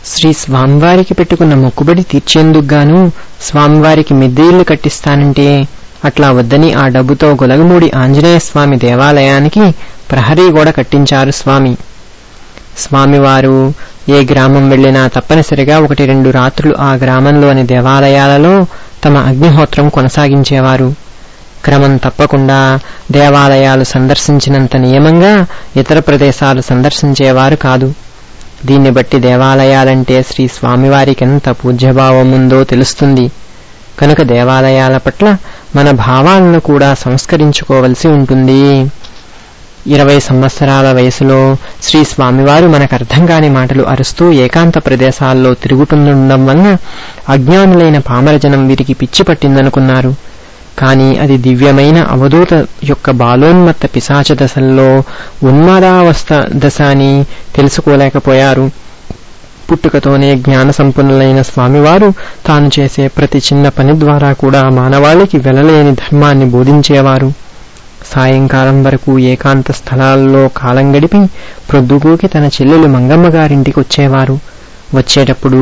శ్రీ స్వామివారికి పెట్టుకున్న మొక్కుబడి తీర్చేందుకుగాను స్వామివారికి మిద్దె ఇల్లు కట్టిస్తానంటే అట్లా వద్దని ఆ డబ్బుతో గొలగమూడి ఆంజనేయ స్వామి దేవాలయానికి ప్రహరీ గోడ కట్టించారు స్వామి. స్వామివారు ఏ గ్రామం వెళ్లినా తప్పనిసరిగా 1-2 రాత్రులు ఆ గ్రామంలోని దేవాలయాలలో తమ అగ్నిహోత్రం కొనసాగించేవారు. క్రమం తప్పకుండా దేవాలయాలు సందర్శించినంత నియమంగా ఇతర ప్రదేశాలు సందర్శించేవారు కాదు. దీన్ని బట్టి దేవాలయాలంటే శ్రీ స్వామివారికెంత పూజ్యభావముందో తెలుస్తుంది. కనుక దేవాలయాల పట్ల మన భావాలను కూడా సంస్కరించుకోవలసి ఉంటుంది. 20 సంవత్సరాల వయసులో శ్రీ స్వామివారు మనకర్థం కాని మాటలు అరుస్తూ ఏకాంత ప్రదేశాల్లో తిరుగుతుండడం వలన అజ్ఞానులైన పామరజనం వీరికి పిచ్చి పట్టిందనుకున్నారు. కాని అది దివ్యమైన అవధూత యొక్క బాలోన్మత్త పిశాచ దశల్లో ఉన్మాదావస్థ దశ అని తెలుసుకోలేకపోయారు. పుట్టుకతోనే జ్ఞాన సంపన్నులైన స్వామివారు తాను చేసే ప్రతి చిన్న పని ద్వారా కూడా మానవాళికి వెలలేని ధర్మాన్ని బోధించేవారు. సాయంకాలం వరకు ఏకాంత స్థలాల్లో కాలం గడిపి ప్రొద్దుగూకి తన చెల్లెలు మంగమ్మ గారింటికి వచ్చేవారు. వచ్చేటప్పుడు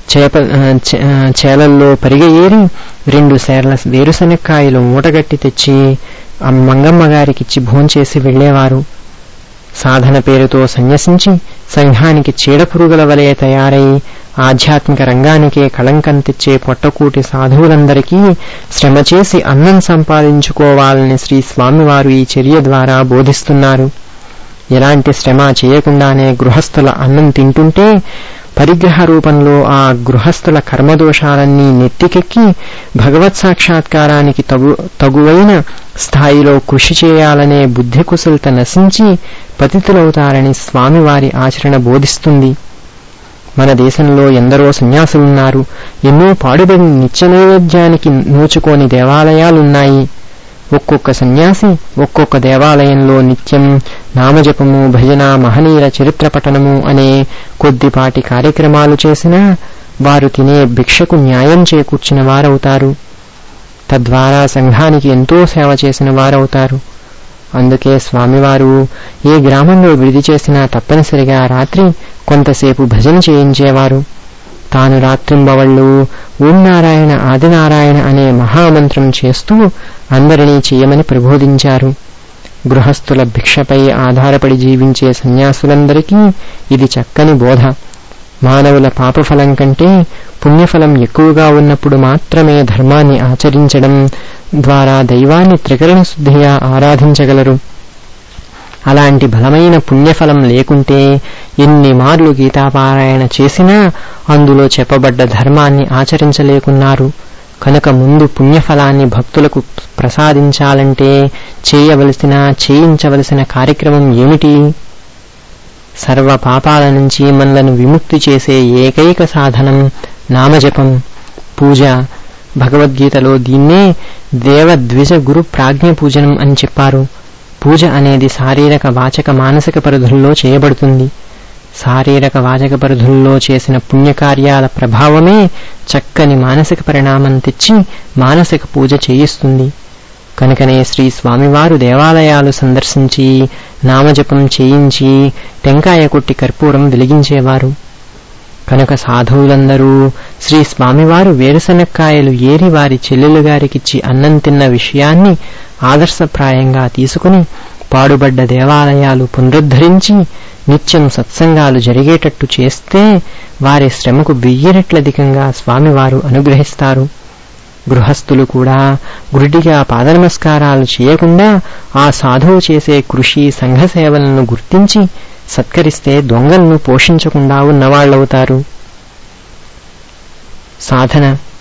చేలల్లో పరిగ ఏరి 2 సేర్ల వేరుశనక్కాయలు మూటగట్టి తెచ్చి మంగమ్మ గారికిచ్చి భోంచేసి వెళ్లేవారు. సాధన పేరుతో సన్యసించి సంఘానికి చీడపురుగుల వలె తయారై ఆధ్యాత్మిక రంగానికే కళంకం తెచ్చే పొట్టకూటి సాధువులందరికీ శ్రమ చేసి అన్నం సంపాదించుకోవాలని శ్రీ స్వామివారు ఈ చర్య ద్వారా బోధిస్తున్నారు. ఎలాంటి శ్రమ చేయకుండానే గృహస్థుల అన్నం తింటుంటే పరిగ్రహ రూపంలో ఆ గృహస్థుల కర్మదోషాలన్నీ నెత్తికెక్కి భగవత్ సాక్షాత్కారానికి తగువైన స్థాయిలో కృషి చేయాలనే బుద్ధి కుశలత నశించి పతితులవుతారని స్వామివారి ఆచరణ బోధిస్తుంది. మన దేశంలో ఎందరో సన్యాసులున్నారు. ఎన్నో పాడుబడి నిత్య నైవేద్యానికి నోచుకోని దేవాలయాలున్నాయి. ఒక్కొక్క సన్యాసి ఒక్కొక్క దేవాలయంలో నిత్యం నామజపము, భజన, మహనీయుల చరిత్ర పఠనము అనే కొద్దిపాటి కార్యక్రమాలు చేసినా వారు తినే భిక్షకు న్యాయం చేకూర్చిన వారవుతారు. తద్వారా సంఘానికి ఎంతో సేవ చేసిన వారవుతారు. అందుకే స్వామివారు ఏ గ్రామంలో విడిది చేసినా తప్పనిసరిగా రాత్రి కొంతసేపు భజన చేయించేవారు. తాను రాత్రింబవళ్ళు ఓం నారాయణ ఆదినారాయణ అనే మహామంత్రం చేస్తూ అందరినీ చేయమని ప్రబోధించారు. గృహస్థుల భిక్షపై ఆధారపడి జీవించే సన్యాసులందరికీ ఇది చక్కని బోధ. మానవుల పాపఫలం కంటే పుణ్యఫలం ఎక్కువగా ఉన్నప్పుడు మాత్రమే ధర్మాన్ని ఆచరించడం ద్వారా దైవాన్ని త్రికరణ శుద్ధిగా ఆరాధించగలరు. అలాంటి బలమైన పుణ్యఫలం లేకుంటే ఎన్ని మార్లు గీతాపారాయణ చేసినా అందులో చెప్పబడ్డ ధర్మాన్ని ఆచరించలేకున్నారు. కనుక ముందు పుణ్యఫలాన్ని భక్తులకు ప్రసాదించాలంటే చేయించవలసిన కార్యక్రమం ఏమిటి? సర్వ పాపాల నుంచి మనలను విముక్తి చేసే ఏకైక సాధనం నామజపం, పూజ. భగవద్గీతలో దీన్నే దేవద్విజ గురు ప్రాజ్ఞ పూజనం అని చెప్పారు. పూజ అనేది శారీరక, వాచక, మానసిక పరిధుల్లో చేయబడుతుంది. శారీరక, వాచక పరిధుల్లో చేసిన పుణ్యకార్యాల ప్రభావమే చక్కని మానసిక పరిణామం తెచ్చి మానసిక పూజ చేయిస్తుంది. కనుకనే శ్రీ స్వామివారు దేవాలయాలు సందర్శించి నామజపం చేయించి టెంకాయ కొట్టి కర్పూరం వెలిగించేవారు. కనుక సాధువులందరూ శ్రీ స్వామివారు వేరుశనక్కాయలు ఏరి వారి చెల్లెలు గారికిచ్చి అన్నం తిన్న విషయాన్ని ఆదర్శప్రాయంగా తీసుకుని పాడుబడ్డ దేవాలయాలు పునరుద్ధరించి నిత్యం సత్సంగాలు జరిగేటట్టు చేస్తే వారి శ్రమకు 1000 రెట్లధికంగా స్వామివారు అనుగ్రహిస్తారు. గృహస్థులు కూడా గురుడిగా పాదనమస్కారాలు చేయకుండా ఆ సాధువు చేసే కృషి, సంఘ సేవలను గుర్తించి సత్కరిస్తే దొంగలను పోషించకుండా ఉన్నవాళ్లవుతారు. సాధన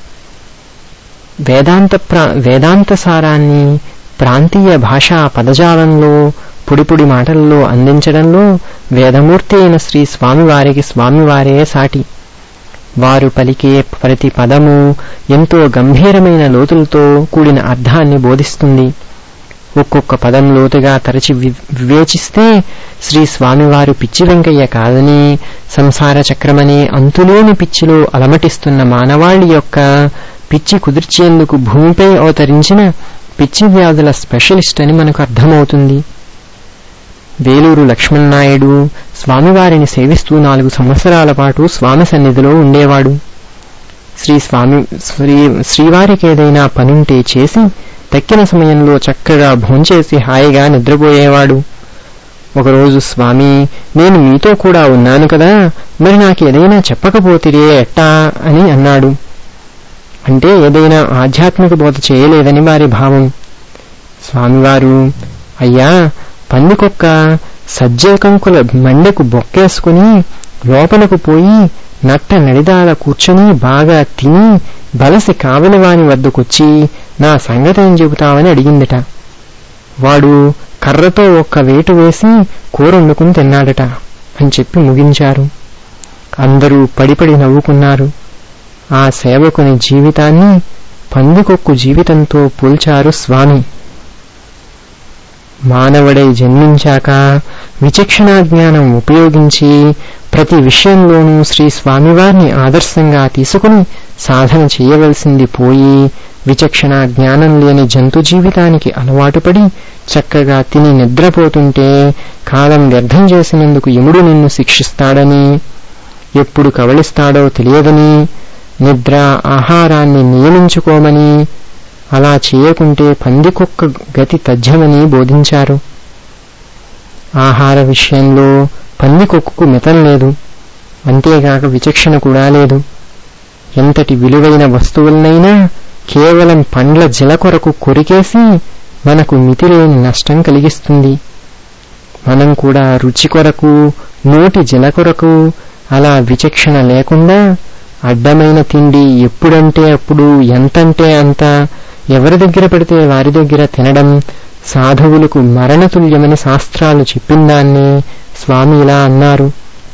వేదాంత సారాన్ని ప్రాంతీయ భాషా పదజాలంలో పొడిపొడి మాటల్లో అందించడంలో వేదమూర్తి అయిన శ్రీ స్వామివారికి స్వామివారే సాటి. వారు పలికే ప్రతి పదము ఎంతో గంభీరమైన లోతులతో కూడిన అర్థాన్ని బోధిస్తుంది. ఒక్కొక్క పదం లోతుగా తరచి వివేచిస్తే శ్రీ స్వామివారు పిచ్చి వెంకయ్య కాదని, సంసార చక్రమనే అంతులేని పిచ్చిలో అలమటిస్తున్న మానవాళి యొక్క పిచ్చి కుదిర్చేందుకు భూమిపై అవతరించిన పిచ్చి వ్యాధుల స్పెషలిస్ట్ అని మనకు అర్థమవుతుంది. వేలూరు లక్ష్మణనాయుడు స్వామివారిని సేవిస్తూ 4 సంవత్సరాల పాటు స్వామి సన్నిధిలో ఉండేవాడు. శ్రీవారికేదైనా పనుంటే చేసి తక్కిన సమయంలో చక్కగా భోంచేసి హాయిగా నిద్రపోయేవాడు. ఒకరోజు స్వామి, నేను మీతో కూడా ఉన్నాను కదా, మరి నాకేదైనా చెప్పకపోతిరే ఎట్టా అని అన్నాడు. అంటే ఏదైనా ఆధ్యాత్మిక బోధ చేయలేదని వారి భావం. స్వామివారు, అయ్యా, పందికొక్క సజ్జకంకుల మండెకు బొక్కేసుకుని లోపలకు పోయి నట్ట నడిదాల కూర్చుని బాగా తిని బలసి కావలివాని వద్దకొచ్చి నా సంగతేం చెబుతావని అడిగిందట. వాడు కర్రతో ఒక్క వేటు వేసి కూరొండుకుని తిన్నాడట అని చెప్పి ముగించారు. అందరూ పడిపడి నవ్వుకున్నారు. ఆ సేవకుని జీవితాన్ని పందికొక్కు జీవితంతో పోల్చారు స్వామి. మానవుడై జన్మించాక విచక్షణా జ్ఞానం ఉపయోగించి ప్రతి విషయంలోనూ శ్రీ స్వామివారిని ఆదర్శంగా తీసుకుని సాధన చేయవలసింది పోయి విచక్షణా జ్ఞానం లేని జంతు జీవితానికి అలవాటుపడి చక్కగా తిని నిద్రపోతుంటే కాలం వ్యర్థం చేసినందుకు యముడు నిన్ను శిక్షిస్తాడని, ఎప్పుడు కవళిస్తాడో తెలియదని, నిద్ర ఆహారాన్ని నియమించుకోమని, అలా చేయకుంటే పందికొక్క గతి తథ్యమని బోధించారు. ఆహార విషయంలో పందికొక్కుకు మితం లేదు, అంతేగాక విచక్షణ కూడా లేదు. ఎంతటి విలువైన వస్తువులనైనా కేవలం పండ్ల జల కొరకు కొరికేసి మనకు మితిలేని నష్టం కలిగిస్తుంది. మనం కూడా రుచి కొరకు, నోటి జల కొరకు అలా విచక్షణ లేకుండా అడ్డమైన తిండి ఎప్పుడంటే అప్పుడు, ఎంతంటే అంత, ఎవరి దగ్గర పడితే వారి దగ్గర తినడం సాధువులకు మరణతుల్యమని శాస్త్రాలు చెప్పిందాన్ని స్వామి ఇలా అన్నారు.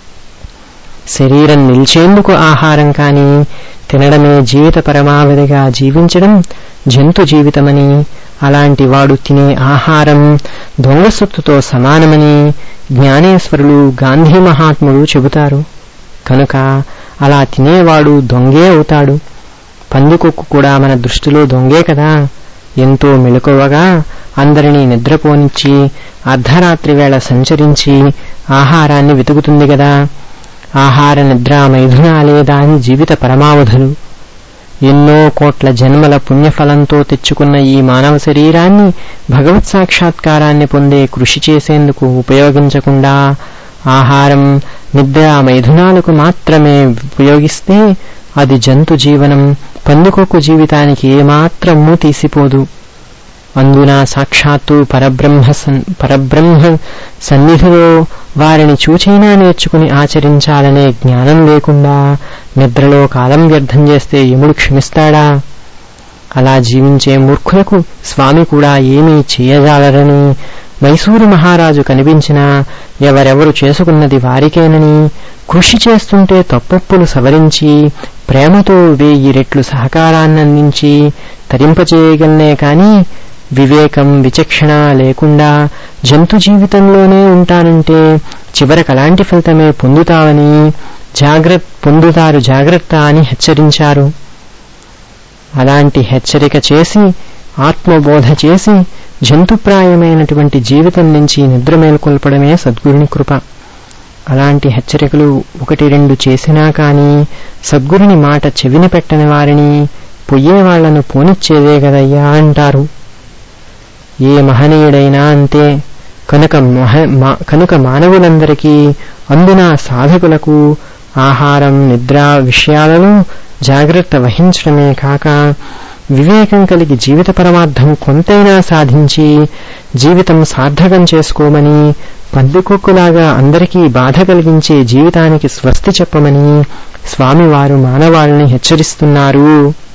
శరీరం నిలిచేందుకు ఆహారం కాని తినడమే జీవిత పరమావధిగా జీవించడం జంతు జీవితమని, అలాంటి వాడు తినే ఆహారం దొంగసొత్తుతో సమానమని జ్ఞానేశ్వరులు, గాంధీ మహాత్ముడు చెబుతారు. కనుక అలా తినేవాడు దొంగే అవుతాడు. పందికొక్కు కూడా మన దృష్టిలో దొంగే కదా. ఎంతో మెలకువగా అందరినీ నిద్రపోనిచ్చి అర్ధరాత్రి వేళ సంచరించి ఆహారాన్ని వెతుకుతుంది గదా. ఆహార నిద్ర మైథునాలే దాని జీవిత పరమావధులు. ఎన్నో కోట్ల జన్మల పుణ్యఫలంతో తెచ్చుకున్న ఈ మానవ శరీరాన్ని భగవత్ సాక్షాత్కారాన్ని పొందే కృషి చేసేందుకు ఉపయోగించకుండా ఆహారం, నిద్ర, మైథునాలకు మాత్రమే ఉపయోగిస్తే అది జంతు జీవనం, పందికొక్కు జీవితానికి ఏమాత్రమూ తీసిపోదు. అందున సాక్షాత్తు పరబ్రహ్మ సన్నిధిలో వారిని చూచైనా నేర్చుకుని ఆచరించాలనే జ్ఞానం లేకుండా నిద్రలో కాలం వ్యర్థం చేస్తే యముడు క్షమిస్తాడా? అలా జీవించే మూర్ఖులకు స్వామి కూడా ఏమీ చేయజాలరని, మైసూరు మహారాజు కనిపించినా ఎవరెవరు చేసుకున్నది వారికేనని, కృషి చేస్తుంటే తప్పొప్పులు సవరించి ప్రేమతో 1000 రెట్లు సహకారాన్నందించి తరింపచేయగలనే కాని వివేకం, విచక్షణ లేకుండా జంతు జీవితంలోనే ఉంటానంటే చివరకలాంటి ఫలితమే పొందుతారు జాగ్రత్త అని హెచ్చరించారు. అలాంటి హెచ్చరిక చేసి, ఆత్మబోధ చేసి జంతుప్రాయమైనటువంటి జీవితం నుంచి నిద్ర మేల్కొల్పడమే సద్గురుని కృప. అలాంటి హెచ్చరికలు 1-2 చేసినా కాని సద్గురుని మాట చెవిన పెట్టని వారిని పొయ్యేవాళ్లను పోనిచ్చేదే గదయ్యా అంటారు. ఏ మహనీయుడైనా అంతే. కనుక మానవులందరికీ, అందున సాధకులకు ఆహారం, నిద్ర విషయాలలో జాగ్రత్త వహించడమే కాక వివేకం కలిగి జీవిత పరమార్థం కొంతైనా సాధించి జీవితం సార్థకం చేసుకోమని, పందికొక్కులాగా అందరికీ బాధ కలిగించే జీవితానికి స్వస్తి చెప్పమని స్వామివారు మానవాళిని హెచ్చరిస్తున్నారు.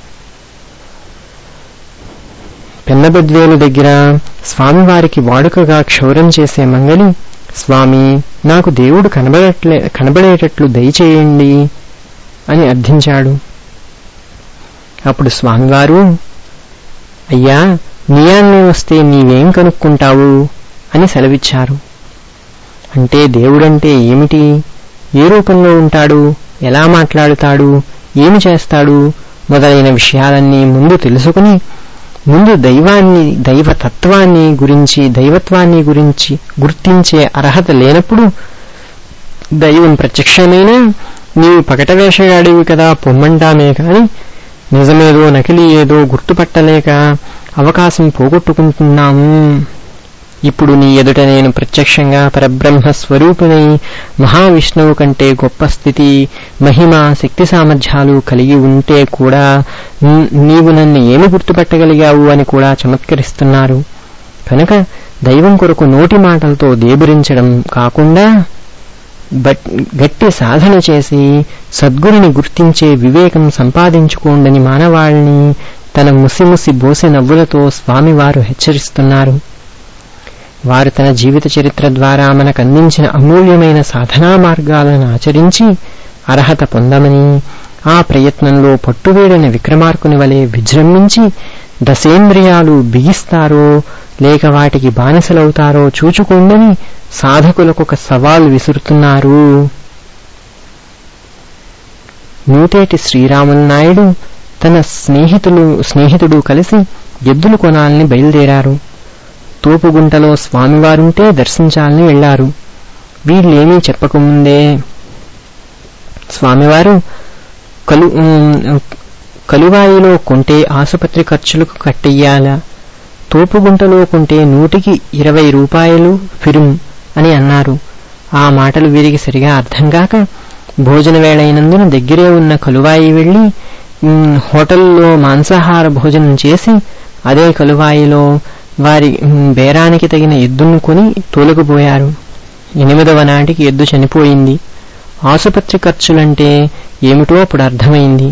పెన్నబద్వేలు దగ్గర స్వామివారికి వాడుకగా క్షౌరం చేసే మంగలి, స్వామి, నాకు దేవుడు కనబడేటట్లు దయచేయండి అని అర్థించాడు. అప్పుడు స్వామివారు, అయ్యా, నీయాన్నే వస్తే నీవేం కనుక్కుంటావు అని సెలవిచ్చారు. అంటే దేవుడంటే ఏమిటి, ఏ రూపంలో ఉంటాడు, ఎలా మాట్లాడుతాడు, ఏమి చేస్తాడు మొదలైన విషయాలన్నీ ముందు తెలుసుకుని ముందు దైవతత్వాన్ని గురించి దైవత్వాన్ని గురించి గుర్తించే అర్హత లేనప్పుడు దైవం ప్రత్యక్షమైన నీవు పగట వేషగాడివి కదా పొమ్మంటామే కాని నిజమేదో నకిలీ ఏదో గుర్తుపట్టలేక అవకాశం పోగొట్టుకుంటున్నాము. ఇప్పుడు నీ ఎదుట నేను ప్రత్యక్షంగా పరబ్రహ్మ స్వరూపునై మహావిష్ణువు కంటే గొప్ప స్థితి మహిమ శక్తి సామర్థ్యాలు కలిగి ఉంటే కూడా నీవు నన్ను ఏమి గుర్తుపట్టగలిగావు అని కూడా చమత్కరిస్తున్నారు. కనుక దైవం కొరకు నోటి మాటలతో దేబురించడం కాకుండా గట్టి సాధన చేసి సద్గురుని గుర్తించే వివేకం సంపాదించుకోండని మానవాళిని తన ముసిముసి బోసె నవ్వులతో స్వామివారు హెచ్చరిస్తున్నారు. వారు తన జీవిత చరిత్ర ద్వారా మనకందించిన అమూల్యమైన సాధనా మార్గాలను ఆచరించి అర్హత పొందమని, ఆ ప్రయత్నంలో పట్టువేడిన విక్రమార్కుని వలె విజృంభించి దశేంద్రియాలు బిగిస్తారో లేక వాటికి బానిసలవుతారో చూచుకోండని సాధకులకొక సవాల్ విసురుతున్నారు. నూతేటి శ్రీరాములు నాయుడు తన స్నేహితుడు కలిసి ఎద్దులు కొనాలని బయలుదేరారు. తోపుగుంటలో స్వామివారుంటే దర్శించాలని వెళ్లారు. వీళ్ళేమీ చెప్పకముందే స్వామివారు కలువాయిలో కొంటే ఆసుపత్రి ఖర్చులకు కట్టెయ్యాల, తోపుగుంటలో కొంటే 120 రూపాయలు ఫిరుం అని అన్నారు. ఆ మాటలు వీరికి సరిగా అర్థం కాక భోజన వేళైనందున దగ్గరే ఉన్న కలువాయి వెళ్లి హోటల్లో మాంసాహార భోజనం చేసి అదే కలువాయిలో వారి బేరానికి తగిన ఎద్దును కొని తోలుకుపోయారు. 8వ నాటికి ఎద్దు చనిపోయింది. ఆసుపత్రి ఖర్చులంటే ఏమిటో అప్పుడు అర్థమైంది.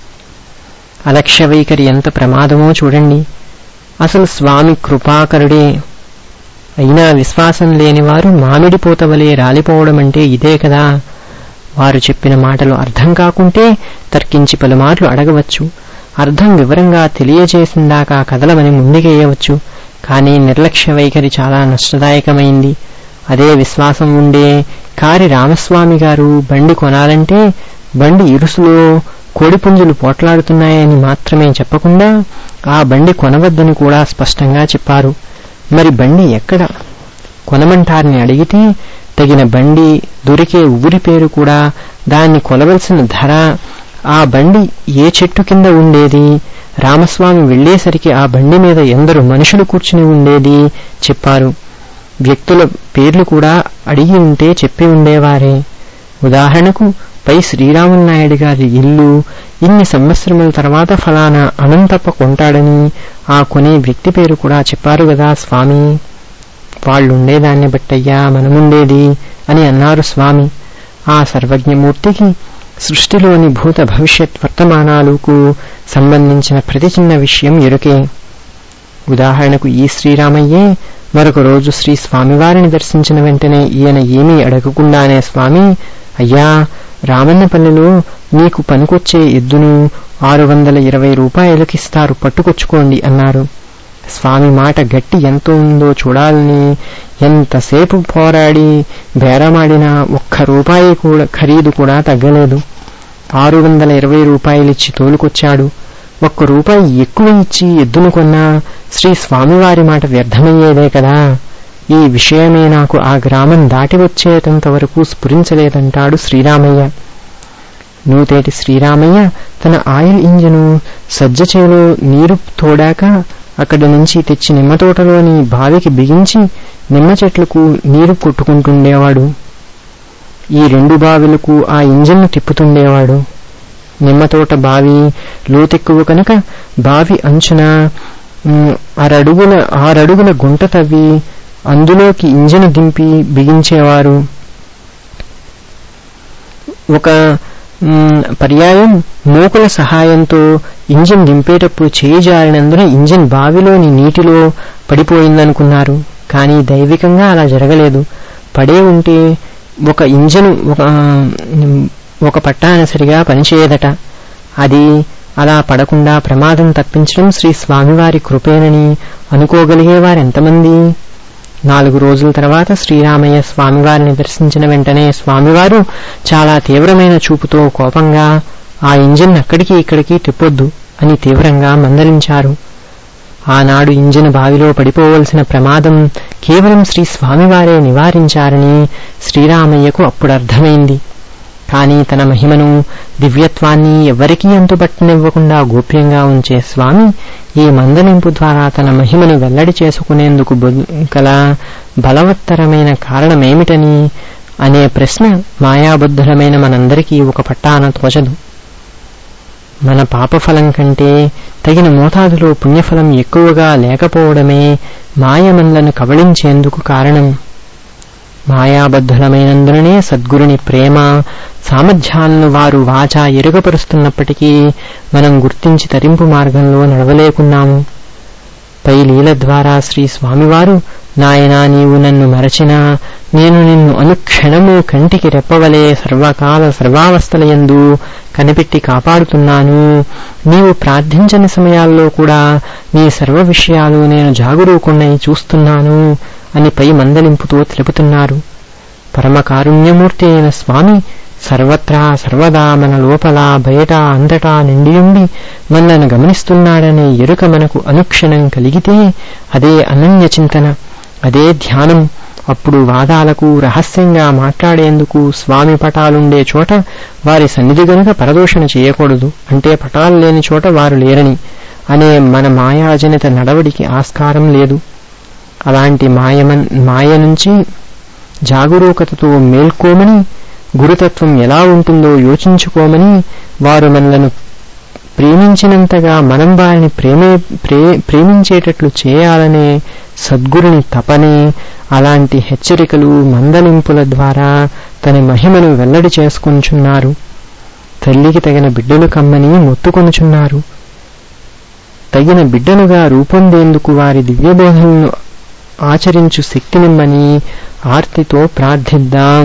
అలక్ష్య వైఖరి ఎంత ప్రమాదమో చూడండి. అసలు స్వామి కృపాకరుడే అయినా విశ్వాసం లేనివారు మామిడి పూతవలే రాలిపోవడమంటే ఇదే కదా. వారు చెప్పిన మాటలు అర్థం కాకుంటే తర్కించి పలుమార్లు అడగవచ్చు. అర్థం వివరంగా తెలియజేసిందాకా కదలమని ముందుకేయవచ్చు. కానీ నిర్లక్ష్య వైఖరి చాలా నష్టదాయకమైంది. అదే విశ్వాసం ఉండే కారి రామస్వామి గారు బండి కొనాలంటే బండి ఇరుసులో కోడిపుంజులు పోట్లాడుతున్నాయని మాత్రమే చెప్పకుండా ఆ బండి కొనవద్దని కూడా స్పష్టంగా చెప్పారు. మరి బండి ఎక్కడ కొనమంటారని అడిగితే తగిన బండి దొరికే ఊరి పేరు కూడా, దాన్ని కొనవలసిన ధర, ఆ బండి ఏ చెట్టు కింద ఉండేది, రామస్వామి వెళ్లేసరికి ఆ బండి మీద ఎందరు మనుషులు కూర్చుని ఉండేది చెప్పారు. వ్యక్తుల పేర్లు కూడా అడిగి ఉంటే చెప్పి ఉండేవారే. ఉదాహరణకు పై శ్రీరాములు నాయుడు గారి ఇల్లు ఇన్ని సంవత్సరముల తర్వాత ఫలానా అనంతప్ప కొంటాడని ఆ కొనే వ్యక్తి పేరు కూడా చెప్పారు కదా స్వామి. వాళ్ళుండేదాన్ని బట్టయ్యా మనముండేది అని అన్నారు స్వామి. ఆ సర్వజ్ఞమూర్తికి సృష్టిలోని భూత భవిష్యత్ వర్తమానాలకు సంబంధించిన ప్రతి చిన్న విషయం ఎరుకే. ఉదాహరణకు ఈ శ్రీరామయ్యే మరొక రోజు శ్రీ స్వామివారిని దర్శించిన వెంటనే ఈయన ఏమీ అడగకుండానే స్వామి, అయ్యా రామన్నపల్లిలో నీకు పనికొచ్చే ఎద్దును 620 రూపాయలకిస్తారు, పట్టుకొచ్చుకోండి అన్నారు. స్వామి మాట గట్టి ఎంత ఉందో చూడాలని ఎంతసేపు పోరాడి బేరమాడినా ₹1 కూడా ఖరీదు కూడా తగ్గలేదు. 620 రూపాయలిచ్చి తోలుకొచ్చాడు. ₹1 ఎక్కువ ఇచ్చి ఎద్దును కొన్నా శ్రీ స్వామివారి మాట వ్యర్థమయ్యేదే కదా. ఈ విషయమే నాకు ఆ గ్రామం దాటి వచ్చేటంత వరకు స్ఫురించలేదంటాడు శ్రీరామయ్య. నూతేటి శ్రీరామయ్య తన ఆయిల్ ఇంజను సజ్జచేలో నీరు తోడాక అక్కడి నుంచి తెచ్చి నిమ్మతోటలోని బావికి బిగించి నిమ్మ చెట్లకు నీరు కొట్టుకుంటుండేవాడు. ఈ 2 బావిలకు ఆ ఇంజన్ను తిప్పుతుండేవాడు. నిమ్మతోట బావి లోతెక్కువ కనుక బావి అంచున 6 అడుగుల గుంట తవ్వి అందులోకి ఇంజను దింపి బిగించేవారు. ఒక పర్యాయం మోకుల సహాయంతో ఇంజిన్ దింపేటప్పుడు చేయి జారినందున ఇంజిన్ బావిలోని నీటిలో పడిపోయిందనుకున్నారు. కానీ దైవికంగా అలా జరగలేదు. పడే ఉంటే ఒక ఇంజను ఒక పట్టానసరిగా పనిచేయదట. అది అలా పడకుండా ప్రమాదం తప్పించడం శ్రీ స్వామివారి కృపేనని అనుకోగలిగేవారెంతమంది? 4 రోజుల తర్వాత శ్రీరామయ్య స్వామివారిని దర్శించిన వెంటనే స్వామివారు చాలా తీవ్రమైన చూపుతో కోపంగా ఆ ఇంజిన్ అక్కడికి ఇక్కడికి తిప్పొద్దు అని తీవ్రంగా మందలించారు. ఆనాడు ఇంజను బావిలో పడిపోవలసిన ప్రమాదం కేవలం శ్రీ స్వామివారే నివారించారని శ్రీరామయ్యకు అప్పుడు అర్థమైంది. కాని తన మహిమను, దివ్యత్వాన్ని ఎవ్వరికీ అంతుబట్టనివ్వకుండా గోప్యంగా ఉంచే స్వామి ఈ మందలింపు ద్వారా తన మహిమను వెల్లడి చేసుకునేందుకు గల బలవత్తరమైన కారణమేమిటని అనే ప్రశ్న మాయాబద్ధులమైన మనందరికీ ఒక పట్టాన తోచదు. మన పాపఫలం కంటే తగిన మోతాదులో పుణ్యఫలం ఎక్కువగా లేకపోవడమే మాయ మనలను కబళించేందుకు కారణం. మాయాబద్ధులమైనందునే సద్గురుని ప్రేమ, సామర్థ్యాలను వారు వాచా ఎరుగపరుస్తున్నప్పటికీ మనం గుర్తించి తరింపు మార్గంలో నడవలేకున్నాము. పై లీల ద్వారా శ్రీ స్వామివారు, నాయనా నీవు నన్ను మరచినా నేను నిన్ను అనుక్షణము కంటికి రెప్పవలే సర్వకాల సర్వావస్థలయందు కనిపెట్టి కాపాడుతున్నాను. నీవు ప్రార్థించని సమయాల్లో కూడా నీ సర్వ విషయాలు నేను జాగరూకుణ్ణై చూస్తున్నాను అని పై మందలింపుతో తెలుపుతున్నారు. పరమకారుణ్యమూర్తి అయిన స్వామి సర్వత్రా సర్వదా మన లోపల బయట అంతటా నిండియుండి మనలను గమనిస్తున్నాడనే ఎరుక మనకు అనుక్షణం కలిగితే అదే అనన్య చింతన, అదే ధ్యానం. అప్పుడు వాదాలకు, రహస్యంగా మాట్లాడేందుకు స్వామి పటాలుండే చోట వారి సన్నిధి గనుక పరదూషణ చేయకూడదు, అంటే పటాలు లేని చోట వారు లేరని అనే మన మాయాజనిత నడవడికి ఆస్కారం లేదు. అలాంటి మాయ నుంచి జాగరూకతతో మేల్కోమని, గురుతత్వం ఎలా ఉంటుందో యోచించుకోమని, వారు మనలను ప్రేమించినంతగా మనం వారిని ప్రేమించేటట్లు చేయాలనే సద్గురుని తపనే అలాంటి హెచ్చరికలు, మందలింపుల ద్వారా తన మహిమను వెల్లడి చేసుకొనుచున్నారు. తల్లికి తగిన బిడ్డలు కమ్మని మొత్తుకొనుచున్నారు. తగిన బిడ్డలుగా రూపొందేందుకు వారి దివ్యబోధనలను ఆచరించు శక్తినిమ్మని ఆర్తితో ప్రార్థిద్దాం.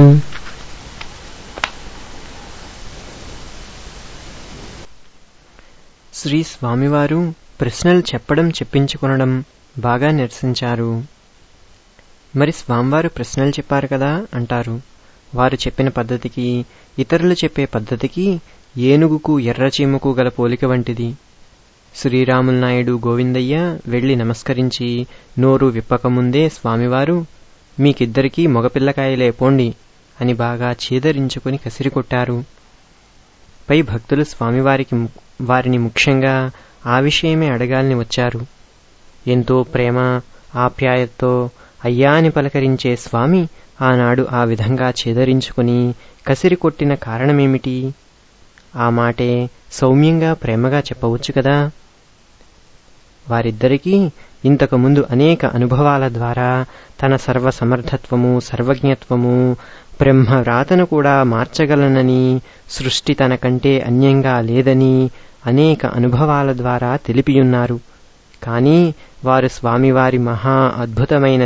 శ్రీ స్వామివారు ప్రశ్నలు చెప్పడం, చెప్పించుకొనడం బాగా నిరసించారు. మరి స్వామివారు ప్రశ్నలు చెప్పారు కదా అంటారు. వారు చెప్పిన పద్ధతికి, ఇతరులు చెప్పే పద్ధతికి ఏనుగుకు ఎర్రచీమకు గల పోలిక వంటిది. శ్రీరాములు నాయుడు గోవిందయ్య వెళ్లి నమస్కరించి నోరు విప్పకముందే స్వామివారు, మీకిద్దరికీ మగపిల్లకాయలే పోండి అని బాగా చీదరించుకుని కసిరికొట్టారు. పై భక్తులు వారిని ముఖ్యంగా ఆ విషయమే అడగాలని వచ్చారు. ఎంతో ప్రేమ, ఆప్యాయతతో అయ్యా అని పలకరించే స్వామి ఆనాడు ఆ విధంగా చేదరించుకుని కసిరికొట్టిన కారణమేమిటి? ఆ మాటే సౌమ్యంగా, ప్రేమగా చెప్పవచ్చు కదా. వారిద్దరికీ ఇంతకుముందు అనేక అనుభవాల ద్వారా తన సర్వసమర్థత్వము, సర్వజ్ఞత్వము, బ్రహ్మవ్రాతను కూడా మార్చగలనని, సృష్టి తన కంటే అన్యంగా లేదని అనేక అనుభవాల ద్వారా తెలిపియున్నారు. కానీ వారు స్వామివారి మహా అద్భుతమైన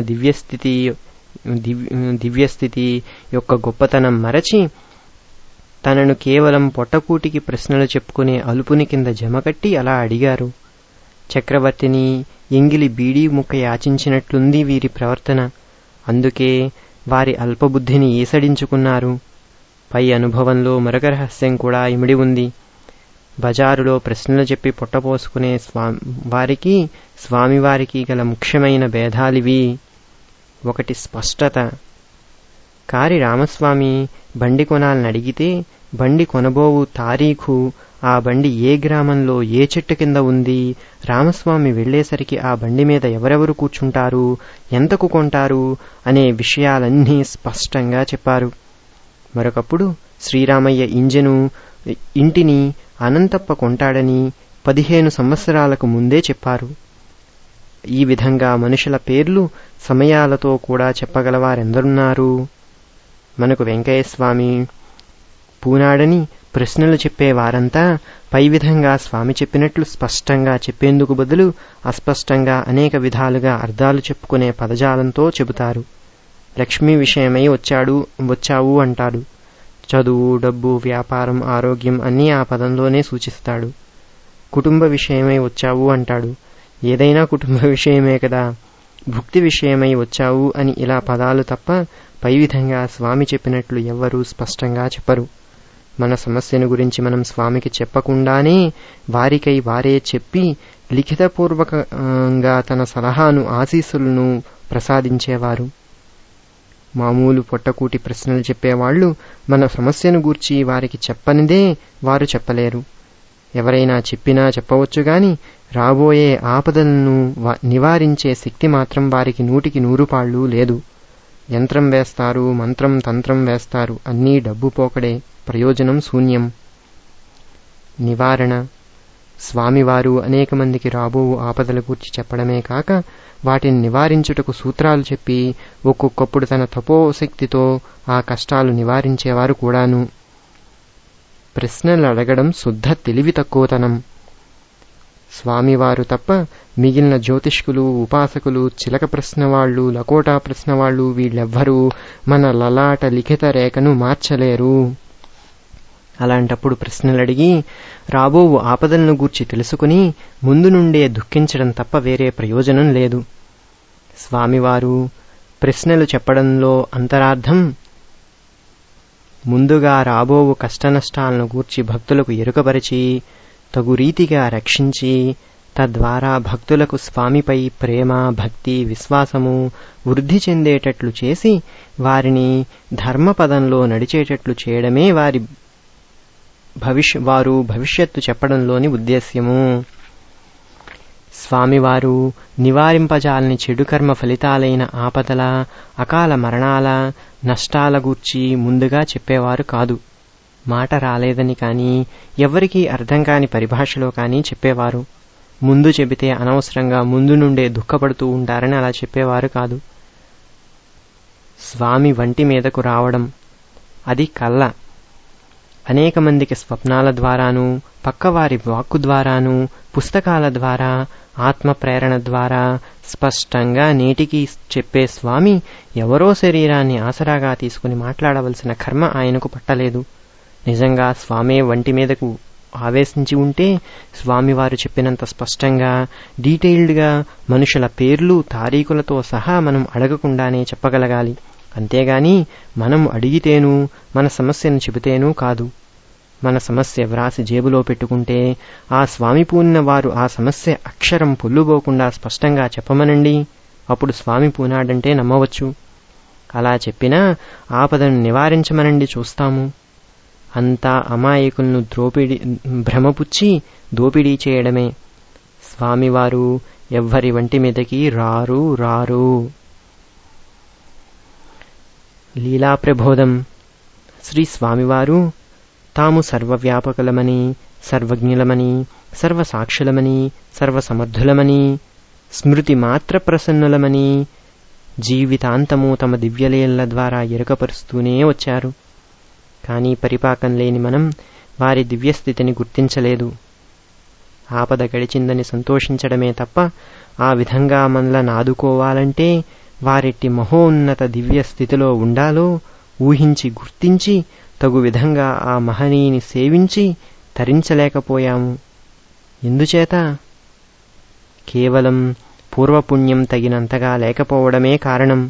దివ్యస్థితి యొక్క గొప్పతనం మరచి తనను కేవలం పొట్టకూటికి ప్రశ్నలు చెప్పుకునే అలుపుని కింద జమకట్టి అలా అడిగారు. చక్రవర్తిని ఎంగిలి బీడీ ముక్క యాచించినట్లుంది వీరి ప్రవర్తన. అందుకే వారి అల్పబుద్ధిని ఈసడించుకున్నారు. పై అనుభవంలో మరొక రహస్యం కూడా ఇమిడి ఉంది. బజారులో ప్రశ్నలు చెప్పి పొట్టపోసుకునే వారికి, స్వామివారికి గల ముఖ్యమైన భేదాలివి. ఒకటి స్పష్టత. కారి రామస్వామి బండి కొనాలని అడిగితే బండి కొనబోవు తారీఖు, ఆ బండి ఏ గ్రామంలో ఏ చెట్టు కింద ఉంది, రామస్వామి వెళ్లేసరికి ఆ బండి మీద ఎవరెవరు కూర్చుంటారు, ఎంతకు కొంటారు అనే విషయాలన్నీ స్పష్టంగా చెప్పారు. మరొకప్పుడు శ్రీరామయ్య ఇంటిని అనంతప్ప కొంటాడని 15 సంవత్సరాలకు ముందే చెప్పారు. ఈ విధంగా మనుషుల పేర్లు, సమయాలతో కూడా చెప్పగలవారెందరున్నారు? మనకు వెంకయ్యస్వామి పూనాడని ప్రశ్నలు చెప్పేవారంతా పై విధంగా స్వామి చెప్పినట్లు స్పష్టంగా చెప్పేందుకు బదులు అస్పష్టంగా అనేక విధాలుగా అర్థాలు చెప్పుకునే పదజాలంతో చెబుతారు. లక్ష్మీ విషయమై వచ్చావు అంటాడు. చదువు, డబ్బు, వ్యాపారం, ఆరోగ్యం అన్నీ ఆ పదంలోనే సూచిస్తాడు. కుటుంబ విషయమై వచ్చావు అంటాడు. ఏదైనా కుటుంబ విషయమే కదా. భుక్తి విషయమై వచ్చావు అని ఇలా పదాలు తప్ప పై విధంగా స్వామి చెప్పినట్లు ఎవ్వరూ స్పష్టంగా చెప్పరు. మన సమస్యను గురించి మనం స్వామికి చెప్పకుండానే వారికై వారే చెప్పి లిఖితపూర్వకంగా తన సలహాను ఆశీస్సులను ప్రసాదించేవారు. మామూలు పొట్టకూటి ప్రశ్నలు చెప్పేవాళ్లు మన సమస్యను గూర్చి వారికి చెప్పనిదే వారు చెప్పలేరు. ఎవరైనా చెప్పినా చెప్పవచ్చుగాని రాబోయే ఆపదలను నివారించే శక్తి మాత్రం వారికి 100కి 100 లేదు. యంత్రం వేస్తారు, మంత్రం తంత్రం వేస్తారు, అన్నీ డబ్బు పోకడే, ప్రయోజనం శూన్యం. నివారణ: స్వామివారు అనేక మందికి రాబో ఆపదల గూర్చి చెప్పడమే కాక వాటిని నివారించుటకు సూత్రాలు చెప్పి ఒక్కొక్కప్పుడు తన తపోశక్తితో ఆ కష్టాలు నివారించేవారు కూడాను. ప్రశ్నలు అడగడం శుద్ధ తెలివి తక్కువతనం. స్వామివారు తప్ప మిగిలిన జ్యోతిష్కులు, ఉపాసకులు, చిలక ప్రశ్నవాళ్లు, లకోటా ప్రశ్నవాళ్లు వీళ్ళెవ్వరూ మన లలాట లిఖిత రేఖను మార్చలేరు. అలాంటప్పుడు ప్రశ్నలడిగి రాబోవు ఆపదలను గూర్చి తెలుసుకుని ముందు నుండే దుఃఖించడం తప్ప వేరే ప్రయోజనం లేదు. స్వామివారు ప్రశ్నలు చెప్పడంలో అంతరార్థం ముందుగా రాబోవు కష్టనష్టాలను గూర్చి భక్తులకు ఎరుకపరిచి తగు రీతిగా రక్షించి తద్వారా భక్తులకు స్వామిపై ప్రేమ, భక్తి, విశ్వాసము వృద్ధి చెందేటట్లు చేసి వారిని ధర్మపదంలో నడిచేటట్లు చేయడమే వారు భవిష్యత్తు చెప్పడంలోని ఉద్దేశ్యము. స్వామివారు నివారింపజాలని చెడు కర్మ ఫలితాలైన ఆపదల, అకాల మరణాల, నష్టాల గూర్చి ముందుగా చెప్పేవారు కాదు. మాట రాలేదని కానీ ఎవ్వరికీ అర్థం కాని పరిభాషలో కానీ చెప్పేవారు. ముందు చెబితే అనవసరంగా ముందు నుండే దుఃఖపడుతూ ఉంటారని అలా చెప్పేవారు కాదు. స్వామి వంటి మీదకు రావడం అది కళ్ళ. అనేక మందికి స్వప్నాల ద్వారాను, పక్కవారి వాక్కు ద్వారాను, పుస్తకాల ద్వారా, ఆత్మ ప్రేరణ ద్వారా స్పష్టంగా నేటికి చెప్పే స్వామి ఎవరో శరీరాన్ని ఆసరాగా తీసుకుని మాట్లాడవలసిన కర్మ ఆయనకు పట్టలేదు. నిజంగా స్వామే వంటి మీదకు ఆవేశించి ఉంటే స్వామివారు చెప్పినంత స్పష్టంగా, డీటెయిల్డ్గా మనుషుల పేర్లు, తారీఖులతో సహా మనం అడగకుండానే చెప్పగలగాలి. అంతేగాని మనం అడిగితేనూ మన సమస్యను చెబితేనూ కాదు. మన సమస్య వ్రాసి జేబులో పెట్టుకుంటే ఆ స్వామి పూనిన వారు ఆ సమస్య అక్షరం పొల్లుపోకుండా స్పష్టంగా చెప్పమనండి. అప్పుడు స్వామి పూనాడంటే నమ్మవచ్చు. అలా చెప్పినా ఆపదను నివారించమనండి, చూస్తాము. అంతా అమాయకులను భ్రమపుచ్చి దోపిడీ చేయడమే. స్వామివారు ఎవ్వరి వంటి మీదకి రారు. లీలా ప్రబోధం. శ్రీ స్వామివారు తాము సర్వవ్యాపకులమని, సర్వజ్ఞులమని, సర్వసాక్షులమని, సర్వసమర్థులమని, స్మృతి మాత్ర ప్రసన్నులమని జీవితాంతము తమ దివ్యలీలల ద్వారా ఎరుకపరుస్తూనే వచ్చారు. కానీ పరిపాకం లేని మనం వారి దివ్యస్థితిని గుర్తించలేదు. ఆపద గడిచిందని సంతోషించడమే తప్ప ఆ విధంగా మనలను ఆదుకోవాలంటే వారెట్టి మహోన్నత దివ్య స్థితిలో ఉండాలో ఊహించి గుర్తించి తగు విధంగా ఆ మహనీయుని సేవించి తరించలేకపోయాము. ఎందుచేత? కేవలం పూర్వపుణ్యం తగినంతగా లేకపోవడమే కారణం.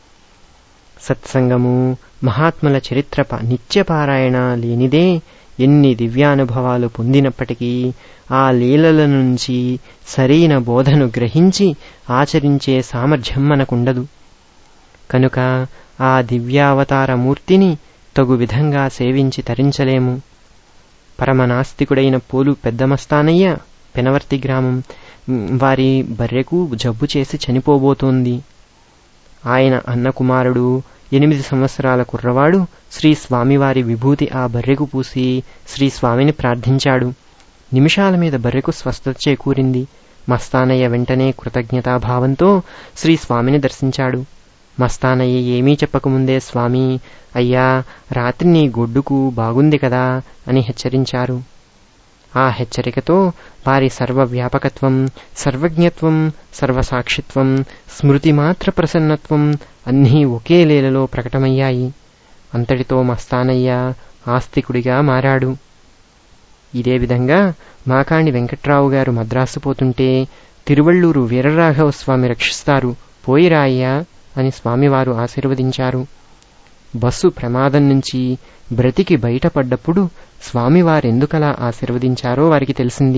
సత్సంగము, మహాత్ముల చరిత్ర నిత్యపారాయణ లేనిదే ఎన్ని దివ్యానుభవాలు పొందినప్పటికీ ఆ లీలల నుంచి సరైన బోధను గ్రహించి ఆచరించే సామర్థ్యం మనకుండదు. కనుక ఆ దివ్యావతారమూర్తిని తగు విధంగా సేవించి తరించలేము. పరమనాస్తికుడైన పోలు పెద్దమస్తానయ్య, పెనవర్తి గ్రామం వారి బర్రెకు జబ్బు చేసి చనిపోబోతోంది. ఆయన అన్నకుమారుడు 8 సంవత్సరాల కుర్రవాడు శ్రీ స్వామివారి విభూతి ఆ బర్రెకు పూసి శ్రీస్వామిని ప్రార్థించాడు. నిమిషాల మీద బర్రెకు స్వస్థత చేకూరింది. మస్తానయ్య వెంటనే కృతజ్ఞతాభావంతో శ్రీస్వామిని దర్శించాడు. మస్తానయ్య ఏమీ చెప్పకముందే స్వామి, అయ్యా, రాత్రి నీ గొడ్డుకు బాగుంది కదా అని హెచ్చరించారు. ఆ హెచ్చరికతో వారి సర్వవ్యాపకత్వం, సర్వజ్ఞత్వం, సర్వసాక్షిత్వం, స్మృతి మాత్ర ప్రసన్నత్వం అన్నీ ఒకే లీలలో ప్రకటమయ్యాయి. అంతటితో మస్తానయ్య ఆస్తికుడిగా మారాడు. ఇదే విధంగా మాకాణి వెంకట్రావు గారు మద్రాసు పోతుంటే తిరువళ్ళూరు వీరరాఘవస్వామి రక్షిస్తారు, పోయిరాయ్యా అని స్వామివారు ఆశీర్వదించారు. బస్సు ప్రమాదం నుంచి బ్రతికి బయటపడ్డప్పుడు స్వామివారెందుకలా ఆశీర్వదించారో వారికి తెలిసింది.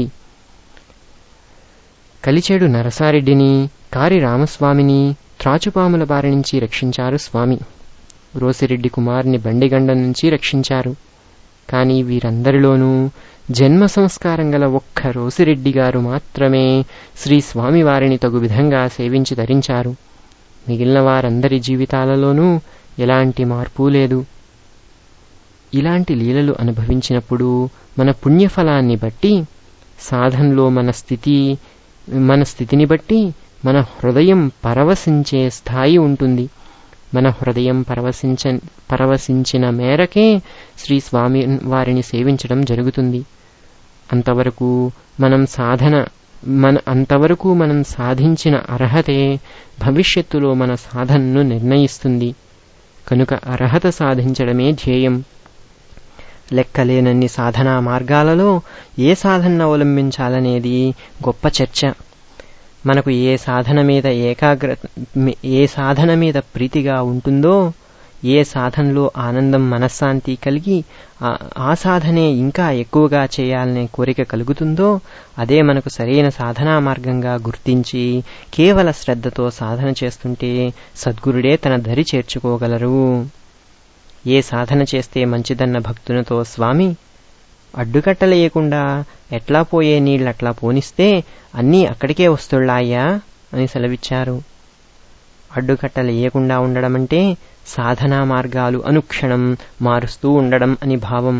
కలిచేడు నరసారెడ్డిని, కారి రామస్వామిని త్రాచుపాముల బారి నుంచి రక్షించారు స్వామి. రోసిరెడ్డి కుమార్ని బండిగండం నుంచి రక్షించారు. కాని వీరందరిలోనూ జన్మ సంస్కారం గల ఒక్క రోసిరెడ్డి గారు మాత్రమే శ్రీ స్వామివారిని తగు విధంగా సేవించి ధరించారు. మిగిలిన వారందరి జీవితాలలోనూ ఎలాంటి మార్పు లేదు. ఇలాంటి లీలలు అనుభవించినప్పుడు మన పుణ్యఫలాన్ని బట్టి, సాధనలో మన స్థితిని బట్టి మన హృదయం పరవశించే స్థాయి ఉంటుంది. మన హృదయం పరవశించిన మేరకే శ్రీ స్వామి వారిని సేవించడం జరుగుతుంది. అంతవరకు మనం సాధించిన అర్హతే భవిష్యత్తులో మన సాధనను నిర్ణయిస్తుంది. కనుక అర్హత సాధించడమే ధ్యేయం. లెక్కలేనన్ని సాధనా మార్గాలలో ఏ సాధన అవలంబించాలనేది గొప్ప చర్చ. మనకు ఏ సాధన మీద ప్రీతిగా ఉంటుందో, ఏ సాధనలో ఆనందం మనశ్శాంతి కలిగి ఆ సాధనే ఇంకా ఎక్కువగా చేయాలనే కోరిక కలుగుతుందో అదే మనకు సరైన సాధనా మార్గంగా గుర్తించి కేవల శ్రద్ధతో సాధన చేస్తుంటే సద్గురుడే తన దరి చేర్చుకోగలరు. ఏ సాధన చేస్తే మంచిదన్న భక్తునితో స్వామి అడ్డుకట్టలేయకుండా ఎట్లా పోయే నీళ్ళట్లా పోనిస్తే అన్నీ అక్కడికే వస్తుళ్ళాయ్యా అని సెలవిచ్చారు. అడ్డుకట్టలేయకుండా ఉండడమంటే సాధనా మార్గాలు అనుక్షణం మారుస్తూ ఉండడం అని భావం.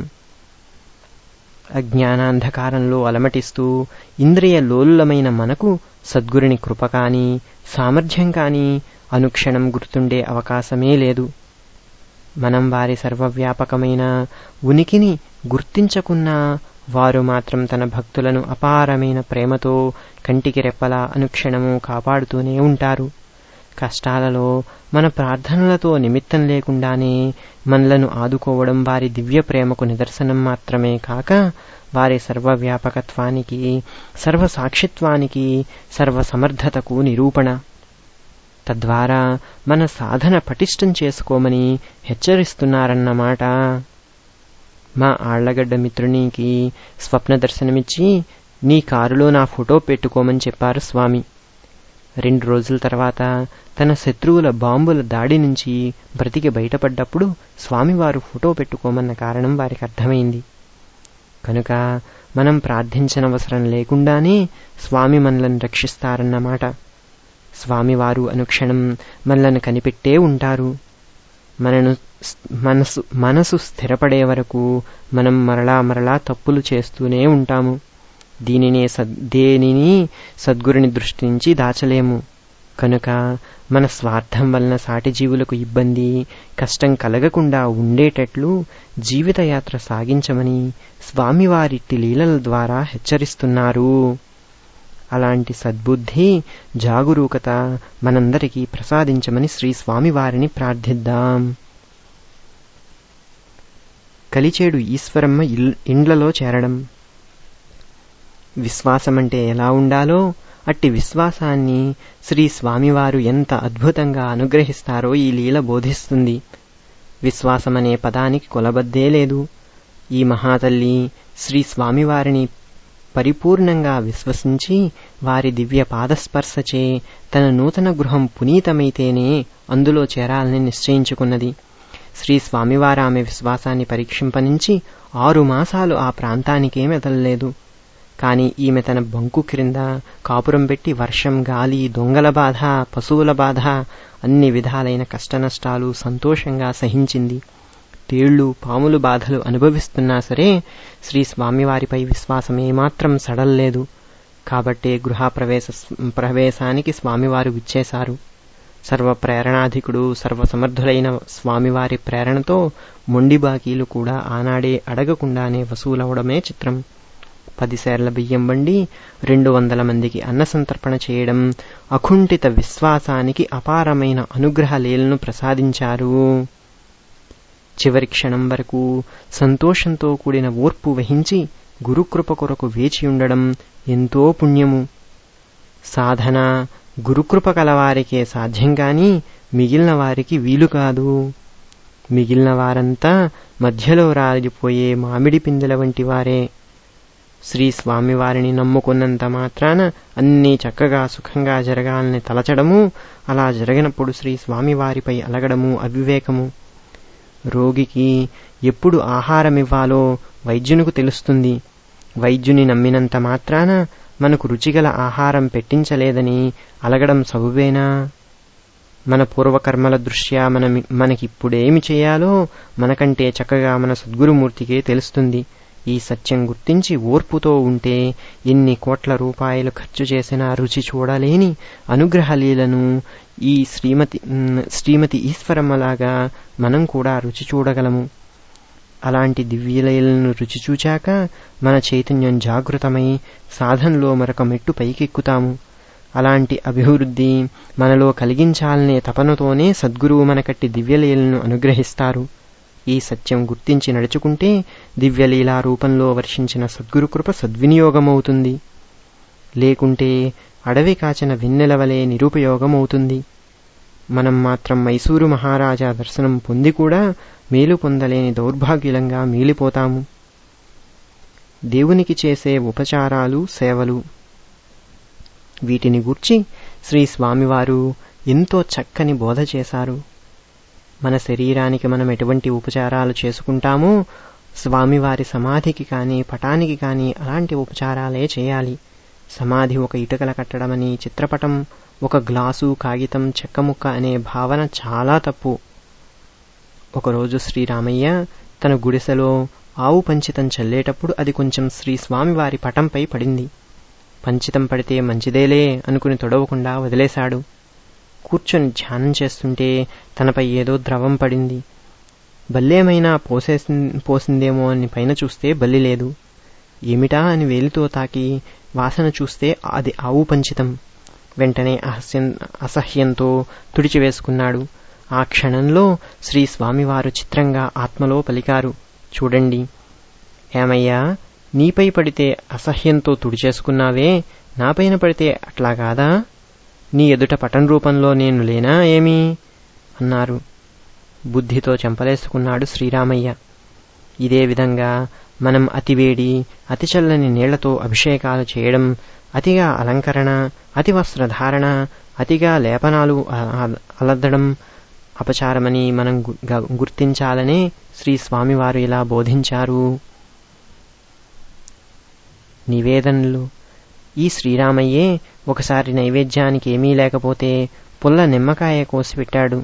అజ్ఞానాంధకారంలో అలమటిస్తూ ఇంద్రియ లోలులమైన మనకు సద్గురుని కృప కాని సామర్థ్యం కాని అనుక్షణం గుర్తుండే అవకాశమే లేదు. మనం వారి సర్వవ్యాపకమైన ఉనికిని గుర్తించకున్నా వారు మాత్రం తన భక్తులను అపారమైన ప్రేమతో కంటికి రెప్పలా అనుక్షణము కాపాడుతూనే ఉంటారు. కష్టాలలో మన ప్రార్థనలతో నిమిత్తం లేకుండానే మనలను ఆదుకోవడం వారి దివ్య ప్రేమకు నిదర్శనం మాత్రమే కాక వారి సర్వవ్యాపకత్వానికి, సర్వసాక్షిత్వానికి, సర్వసమర్థతకు నిరూపణ. తద్వారా మన సాధన పటిష్టం చేసుకోమని హెచ్చరిస్తున్నారన్నమాట. మా ఆళ్లగడ్డ మిత్రునికి స్వప్న దర్శనమిచ్చి నీ కారులో నా ఫోటో పెట్టుకోమని చెప్పారు స్వామి. 2 రోజుల తర్వాత తన శత్రువుల బాంబుల దాడి నుంచి బ్రతికి బయటపడ్డప్పుడు స్వామివారు ఫోటో పెట్టుకోమన్న కారణం వారికి అర్థమైంది. కనుక మనం ప్రార్థించనవసరం లేకుండానే స్వామి మనలను రక్షిస్తారన్నమాట. స్వామివారు అనుక్షణం మనలను కనిపెట్టే ఉంటారు. మనసు స్థిరపడే వరకు మనం మరలా తప్పులు చేస్తూనే ఉంటాము. దేనిని సద్గురుని దృష్టి నుంచి దాచలేము. కనుక మన స్వార్థం వలన సాటి జీవులకు ఇబ్బంది, కష్టం కలగకుండా ఉండేటట్లు జీవితయాత్ర సాగించమని స్వామివారిట్టి లీలల ద్వారా హెచ్చరిస్తున్నారు. అలాంటి సద్బుద్ధి, జాగరూకత మనందరికీ ప్రసాదించమని శ్రీ స్వామివారిని ప్రార్థిద్దాం. కలిచేడు ఈశ్వరమ్మ ఇండ్లలో చేరడం. విశ్వాసమంటే ఎలా ఉండాలో అట్టి విశ్వాసాన్ని శ్రీ స్వామివారు ఎంత అద్భుతంగా అనుగ్రహిస్తారో ఈ లీల బోధిస్తుంది. విశ్వాసమనే పదానికి కొలబద్దే లేదు. ఈ మహాతల్లి శ్రీ స్వామివారిని పరిపూర్ణంగా విశ్వసించి వారి దివ్య పాదస్పర్శచే తన నూతన గృహం పునీతమైతేనే అందులో చేరాలని నిశ్చయించుకున్నది. శ్రీ స్వామివారు ఆమె విశ్వాసాన్ని పరీక్షింపనించి 6 మాసాలు ఆ ప్రాంతానికే మెదలలేదు. కాని ఈమె తన బంకు క్రింద కాపురం పెట్టి వర్షం, గాలి, దొంగల బాధ, పశువుల బాధ, అన్ని విధాలైన కష్టనష్టాలు సంతోషంగా సహించింది. తేళ్లు, పాములు బాధలు అనుభవిస్తున్నా సరే శ్రీ స్వామివారిపై విశ్వాసం ఏమాత్రం సడల్లేదు. కాబట్టే ప్రవేశానికి స్వామివారు విచ్చేశారు. సర్వప్రేరణాధికుడు, సర్వసమర్థులైన స్వామివారి ప్రేరణతో మొండి బాకీలు కూడా ఆనాడే అడగకుండానే వసూలవడమే చిత్రం. 10 సేర్ల బియ్యం బండి 200 మందికి అన్నసంతర్పణ చేయడం అకుంఠిత విశ్వాసానికి అపారమైన అనుగ్రహ లీలను ప్రసాదించారు. చివరి క్షణం వరకు సంతోషంతో కూడిన ఓర్పు వహించి గురుకృప కొరకు వేచి ఉండడం ఎంతో పుణ్యము. సాధన గురుకృప కలవారికే సాధ్యం కాని మిగిలిన వారికి వీలు కాదు. మిగిలిన వారంతా మధ్యలో రాలిపోయే మామిడి పిందెల వంటి వారే. శ్రీ స్వామివారిని నమ్ముకున్నంత మాత్రాన అన్నీ చక్కగా సుఖంగా జరగాలని తలచడము, అలా జరగనప్పుడు శ్రీ స్వామివారిపై అలగడము అవివేకము. రోగికి ఎప్పుడు ఆహారమివ్వాలో వైద్యునికి తెలుస్తుంది. వైద్యుని నమ్మినంత మాత్రాన మనకు రుచిగల ఆహారం పెట్టించలేదని అలగడం సబబేనా? మన పూర్వకర్మల దృష్ట్యా మనకిప్పుడేమి చేయాలో మనకంటే చక్కగా మన సద్గురుమూర్తికే తెలుస్తుంది. ఈ సత్యం గుర్తించి ఓర్పుతో ఉంటే ఎన్ని కోట్ల రూపాయలు ఖర్చు చేసినా రుచి చూడలేని అనుగ్రహలీలను ఈ శ్రీమతి ఈశ్వరమ్మలాగా మనం కూడా రుచి చూడగలము. అలాంటి దివ్యలీలను రుచి చూచాక మన చైతన్యం జాగృతమై సాధనలో మరొక మెట్టు పైకెక్కుతాము. అలాంటి అభివృద్ధి మనలో కలిగించాలనే తపనతోనే సద్గురువు మనకట్టి దివ్యలీలను అనుగ్రహిస్తారు. ఈ సత్యం గుర్తించి నడుచుకుంటే దివ్యలీలా రూపంలో వర్షించిన సద్గురు కృప సద్వినియోగమవుతుంది. లేకుంటే అడవి కాచిన వెన్నెలవలే నిరుపయోగమవుతుంది. మనం మాత్రం మైసూరు మహారాజా దర్శనం పొంది కూడా మేలు పొందలేని దౌర్భాగ్యులంగా మిగిలిపోతాము. దేవునికి చేసే ఉపచారాలు, సేవలు, వీటిని గూర్చి శ్రీ స్వామివారు ఎంతో చక్కని బోధ చేశారు. మన శరీరానికి మనం ఎటువంటి ఉపచారాలు చేసుకుంటామో స్వామివారి సమాధికి కానీ పటానికి కానీ అలాంటి ఉపచారాలే చేయాలి. సమాధి ఒక ఇటుకల కట్టడమని, చిత్రపటం ఒక గ్లాసు కాగితం చెక్కముక్క అనే భావన చాలా తప్పు. ఒకరోజు శ్రీరామయ్య తన గుడిసెలో ఆవు పంచితం చల్లేటప్పుడు అది కొంచెం శ్రీ స్వామివారి పటంపై పడింది. పంచితం పడితే మంచిదేలే అనుకుని తొడవకుండా వదిలేశాడు. కూర్చొని ధ్యానం చేస్తుంటే తనపై ఏదో ద్రవం పడింది. బల్లేమైనా పోసిందేమో అని పైన చూస్తే బల్లి లేదు. ఏమిటా అని వేలితో తాకి వాసన చూస్తే అది ఆవు పంచితం. వెంటనే అసహ్యంతో తుడిచివేసుకున్నాడు. ఆ క్షణంలో శ్రీ స్వామివారు చిత్రంగా ఆత్మలో పలికారు, చూడండి ఏమయ్యా, నీపై పడితే అసహ్యంతో తుడిచేసుకున్నావే, నాపైన పడితే అట్లా కాదా? నీ ఎదుట పటం రూపంలో నేను లేనా ఏమీ అన్నారు. బుద్ధితో చెంపలేసుకున్నాడు శ్రీరామయ్య. ఇదే విధంగా మనం అతివేడి అతి చల్లని నీళ్లతో అభిషేకాలు చేయడం, అతిగా అలంకరణ, అతి వస్త్రధారణ, అతిగా లేపనాలు అలద్దడం అపచారమని మనం గుర్తించాలనే శ్రీ స్వామివారు ఇలా బోధించారు. నివేదనలు. ఈ శ్రీరామయ్యే ఒకసారి నైవేద్యానికి ఏమీ లేకపోతే పుల్ల నిమ్మకాయ కోసి పెట్టాడు.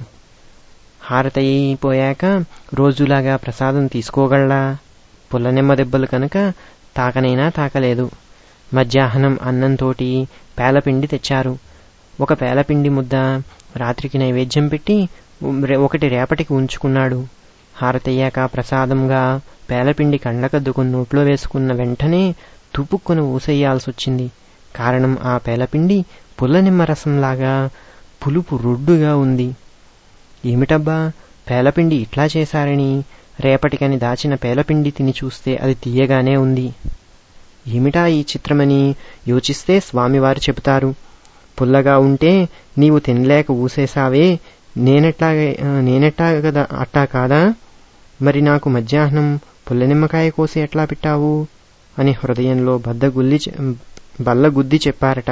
హారతయిపోయాక రోజులాగా ప్రసాదం తీసుకోగలడా? పుల్ల నిమ్మ దెబ్బలు కనుక తాకనైనా తాకలేదు. మధ్యాహ్నం అన్నంతోటి పేలపిండి తెచ్చారు. ఒక పేలపిండి ముద్ద రాత్రికి నైవేద్యం పెట్టి ఒకటి రేపటికి ఉంచుకున్నాడు. హారతయ్యాక ప్రసాదంగా పేలపిండి కండ్లకద్దుకుని నోట్లో వేసుకున్న వెంటనే తుపుక్కును ఊసెయ్యాల్సొచ్చింది. కారణం ఆ పేలపిండి పుల్ల నిమ్మరసంలాగా పులుపు రొడ్డుగా ఉంది. ఏమిటబ్బా, పేలపిండి ఇట్లా చేశారని రేపటికని దాచిన పేలపిండి తిని చూస్తే అది తీయగానే ఉంది. ఏమిటా ఈ చిత్రమని యోచిస్తే స్వామివారు చెబుతారు, పుల్లగా ఉంటే నీవు తినలేక ఊసేశావే, నేనెట్టా కదా అట్టా కాదా? మరి నాకు మధ్యాహ్నం పుల్ల నిమ్మకాయ కోసి ఎట్లా పెట్టావు అని హృదయంలో బల్లగుద్ది చెప్పారట.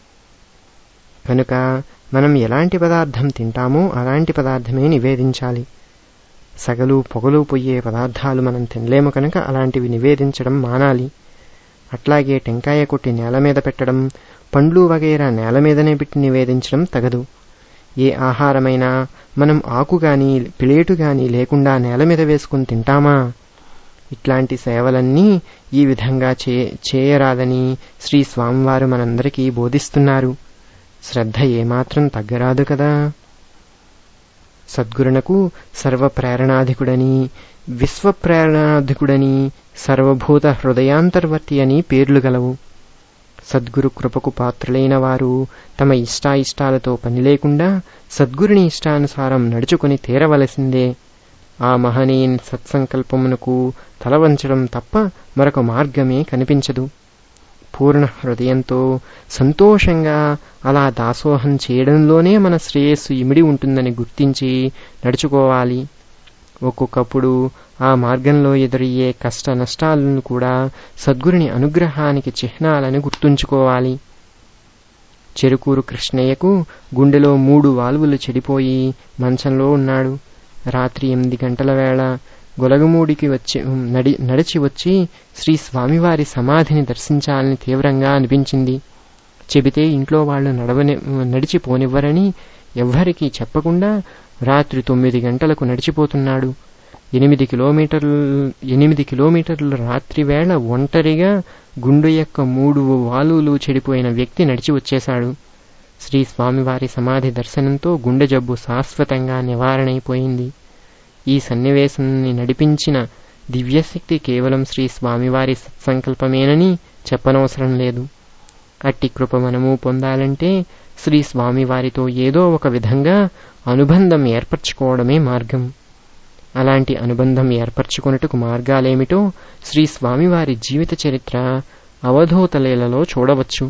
కనుక మనం ఎలాంటి పదార్థం తింటామో అలాంటి పదార్థమే నివేదించాలి. సగలు పొగలు పొయ్యే పదార్థాలు మనం తినలేము కనుక అలాంటివి నివేదించడం మానాలి. అట్లాగే టెంకాయ కొట్టి నేల మీద పెట్టడం, పండ్లు వగైరా నేల మీదనే పెట్టి నివేదించడం తగదు. ఏ ఆహారమైనా మనం ఆకుగాని ప్లేటుగాని లేకుండా నేల మీద వేసుకుని తింటామా? ఇట్లాంటి సేవలన్నీ ఈ విధంగా చేయరాదని శ్రీ స్వామివారు మనందరికీ బోధిస్తున్నారు. శ్రద్ధ ఏమాత్రం తగ్గరాదు కదా. సద్గురునకు సర్వప్రేరణాధికుడని, విశ్వప్రేరణాధికుడని, సర్వభూత హృదయాంతర్వర్తి అని పేర్లు గలవు. సద్గురు కృపకు పాత్రులైన వారు తమ ఇష్టాయిష్టాలతో పని లేకుండా సద్గురుని ఇష్టానుసారం నడుచుకుని తీరవలసిందే. ఆ మహనీయుని సత్సంకల్పమునకు తలవంచడం తప్ప మరొక మార్గమే కనిపించదు. పూర్ణ హృదయంతో సంతోషంగా అలా దాసోహం చేయడంలోనే మన శ్రేయస్సు ఇమిడి ఉంటుందని గుర్తించి నడుచుకోవాలి. ఒక్కొక్కప్పుడు ఆ మార్గంలో ఎదురయ్యే కష్ట నష్టాలను కూడా సద్గురుని అనుగ్రహానికి చిహ్నాలని గుర్తుంచుకోవాలి. చెరుకూరు కృష్ణయ్యకు గుండెలో 3 వాల్వులు చెడిపోయి మంచంలో ఉన్నాడు. రాత్రి 8 గంటల వేళ గొలగమూడికి నడిచి వచ్చి శ్రీ స్వామివారి సమాధిని దర్శించాలని తీవ్రంగా అనిపించింది. చెబితే ఇంట్లో వాళ్ళు నడిచిపోనివ్వరని ఎవ్వరికీ చెప్పకుండా రాత్రి 9 గంటలకు నడిచిపోతున్నాడు. 8 కిలోమీటర్లు రాత్రి వేళ ఒంటరిగా గుండె యొక్క 3 వాల్వులు చెడిపోయిన వ్యక్తి నడిచి వచ్చేశాడు. శ్రీ స్వామివారి సమాధి దర్శనంతో గుండె జబ్బు శాశ్వతంగా నివారణైపోయింది. ఈ సన్నివేశాన్ని నడిపించిన దివ్యశక్తి కేవలం శ్రీ స్వామివారి సత్సంకల్పమేనని చెప్పనవసరం లేదు. అట్టి కృప మనము పొందాలంటే శ్రీ స్వామివారితో ఏదో ఒక విధంగా అనుబంధం ఏర్పరచుకోవడమే మార్గం. అలాంటి అనుబంధం ఏర్పరచుకొనుటకు మార్గాలేమిటో శ్రీ స్వామివారి జీవిత చరిత్ర అవధూత లీలలో చూడవచ్చు.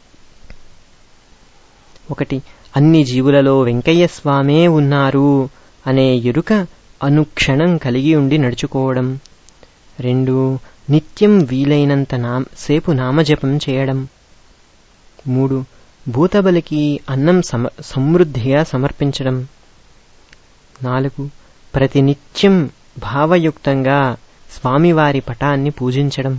1. అన్ని జీవులలో వెంకయ్య స్వామే ఉన్నారు అనే ఎరుక అనుక్షణం కలిగి ఉండి నడుచుకోవడం. 2. నిత్యం వీలైనంత సేపు నామజపం చేయడం. 3. భూతబలికి అన్నం సమృద్ధిగా సమర్పించడం. 4. ప్రతినిత్యం భావయుక్తంగా స్వామివారి పటాన్ని పూజించడం.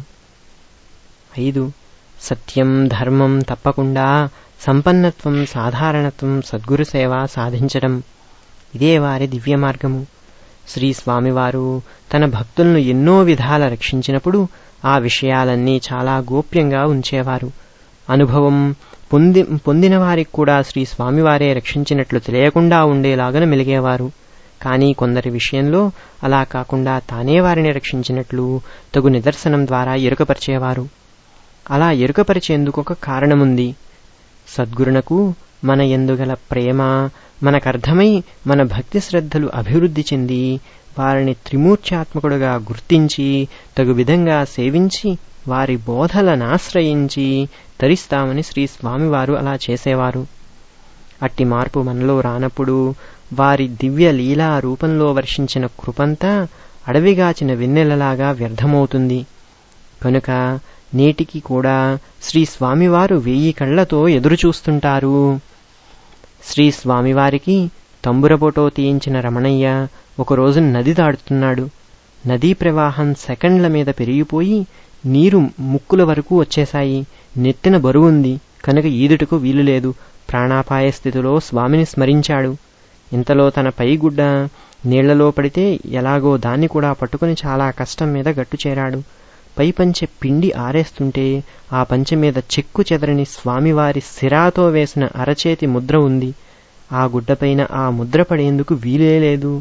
5. సత్యం ధర్మం తప్పకుండా సంపన్నత్వం సాధారణత్వం సద్గురు సేవ సాధించడం. ఇదే వారి దివ్య మార్గము. శ్రీ స్వామివారు తన భక్తులను ఎన్నో విధాల రక్షించినప్పుడు ఆ విషయాలన్నీ చాలా గోప్యంగా ఉంచేవారు. అనుభవం పొందిన వారికి కూడా శ్రీ స్వామివారే రక్షించినట్లు తెలియకుండా ఉండేలాగా మెలిగేవారు. కానీ కొందరి విషయంలో అలా కాకుండా తానే వారిని రక్షించినట్లు తగు నిదర్శనం ద్వారా ఎరుకపరిచేవారు. అలా ఎరుకపరిచేందుకు ఒక కారణముంది. సద్గురునకు మన యందుగల ప్రేమ మనకర్థమై మన భక్తి శ్రద్ధలు అభివృద్ధి చెంది వారిని త్రిమూర్త్యాత్మకుడుగా గుర్తించి తగు విధంగా సేవించి వారి బోధలనాశ్రయించి తరిస్తామని శ్రీ స్వామివారు అలా చేసేవారు. అట్టి మార్పు మనలో రానప్పుడు వారి దివ్య లీలా రూపంలో వర్షించిన కృపంతా అడవిగాచిన వెన్నెలలాగా వ్యర్థమవుతుంది. కనుక నేటికి కూడా శ్రీ స్వామివారు 1000 కళ్లతో ఎదురుచూస్తుంటారు. శ్రీ స్వామివారికి తంబురబోటో తీయించిన రమణయ్య ఒకరోజు నది దాటుతున్నాడు. నదీ ప్రవాహం సెకండ్ల మీద పెరిగిపోయి నీరు ముక్కుల వరకు వచ్చేశాయి. నెత్తిన బరువుంది కనుక ఈదుటకు వీలులేదు. ప్రాణాపాయ స్థితిలో స్వామిని స్మరించాడు. ఇంతలో తన పైగుడ్డ నీళ్లలో పడితే ఎలాగో దాన్ని కూడా పట్టుకుని చాలా కష్టం మీద గట్టు చేరాడు. పై పంచె పిండి ఆరేస్తుంటే ఆ పంచె మీద చెక్కు చెదరని స్వామివారి సిరాతో వేసిన అరచేతి ముద్ర ఉంది. ఆ గుడ్డపైన ఆ ముద్ర పడేందుకు వీలేలేదు.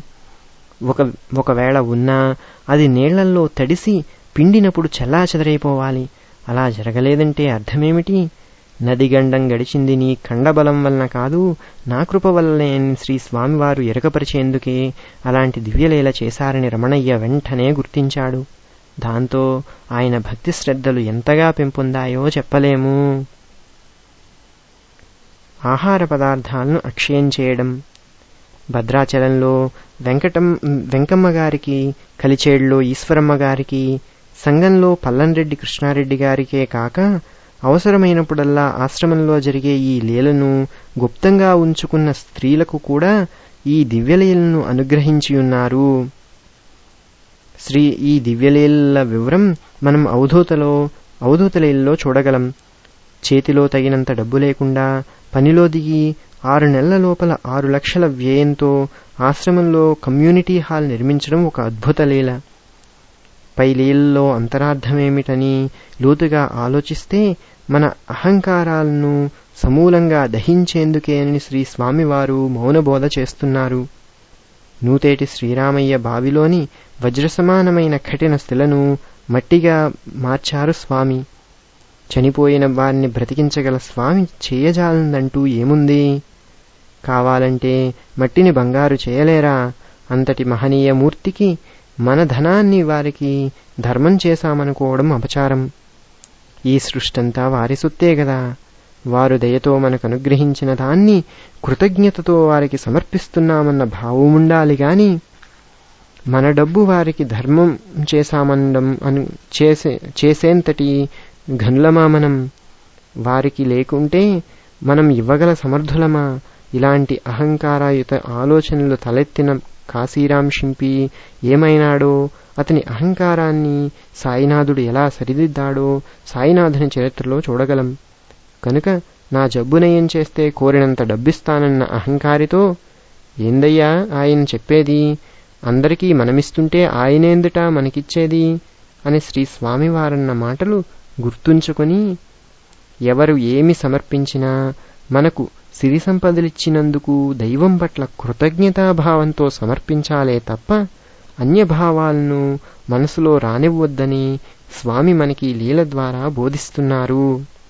ఒకవేళ ఉన్నా అది నీళ్లల్లో తడిసి పిండినప్పుడు చెల్లాచెదరైపోవాలి. అలా జరగలేదంటే అర్థమేమిటి? నదిగండం గడిచింది నీ ఖండబలం వలన కాదు, నా కృప వల్లనే శ్రీ స్వామివారు ఎరకపరిచేందుకే అలాంటి దివ్యలీల చేశారని రమణయ్య వెంటనే గుర్తించాడు. దాంతో ఆయన భక్తి శ్రద్ధలు ఎంతగా పెంపొందాయో చెప్పలేము. ఆహార పదార్థాలను అక్షయం చేయడం. భద్రాచలంలో వెంకమ్మగారికి, కలిచేడులో ఈశ్వరమ్మగారికి, సంఘంలో పల్లంరెడ్డి కృష్ణారెడ్డి గారికే కాక అవసరమైనప్పుడల్లా ఆశ్రమంలో జరిగే ఈ లీలను గుప్తంగా ఉంచుకున్న స్త్రీలకు కూడా ఈ దివ్యలీలను అనుగ్రహించియున్నారు. ఈ దివ్యలీల వివరం మనం అవధూతలీలలో చూడగలం. చేతిలో తగినంత డబ్బు లేకుండా పనిలో దిగి 6 నెలల లోపల 6 లక్షల వ్యయంతో ఆశ్రమంలో కమ్యూనిటీ హాల్ నిర్మించడం ఒక అద్భుత లీల. పై లీలలో అంతరార్థమేమిటని లోతుగా ఆలోచిస్తే మన అహంకారాలను సమూలంగా దహించేందుకేనని శ్రీ స్వామివారు మౌనబోధ చేస్తున్నారు. నూతేటి శ్రీరామయ్య బావిలోని వజ్రసమానమైన కఠిన శిలను మట్టిగా మార్చారు స్వామి. చనిపోయిన వారిని బ్రతికించగల స్వామి చేయజాలందంటూ ఏముంది? కావాలంటే మట్టిని బంగారు చేయలేరా? అంతటి మహనీయ మూర్తికి మన ధనాన్ని వారికి ధర్మం చేశామనుకోవడం అపచారం. ఈ సృష్టంతా వారి సొత్తే గదా. వారు దయతో మనకు అనుగ్రహించిన దాన్ని కృతజ్ఞతతో వారికి సమర్పిస్తున్నామన్న భావముండాలి గాని మన డబ్బు వారికి ధర్మం చేశామనడం చేసేంతటి ఘనులమా మనం? వారికి లేకుంటే మనం ఇవ్వగల సమర్థులమా? ఇలాంటి అహంకారయుత ఆలోచనలు తలెత్తిన కాశీరాం షింపి ఏమైనాడో, అతని అహంకారాన్ని సాయినాథుడు ఎలా సరిదిద్దాడో సాయినాథుని చరిత్రలో చూడగలం. కనుక నా జబ్బు నయం చేస్తే కోరినంత డబ్బిస్తానన్న అహంకారితో, ఏందయ్యా ఆయన చెప్పేది, అందరికీ మనమిస్తుంటే ఆయనేందుట మనకిచ్చేది అని శ్రీ స్వామివారన్న మాటలు గుర్తుంచుకొని, ఎవరు ఏమి సమర్పించినా మనకు సిరి సంపదలిచ్చినందుకు దైవం పట్ల కృతజ్ఞతాభావంతో సమర్పించాలే తప్ప అన్యభావాలను మనసులో రానివ్వొద్దని స్వామి మనకి లీల ద్వారా బోధిస్తున్నారు.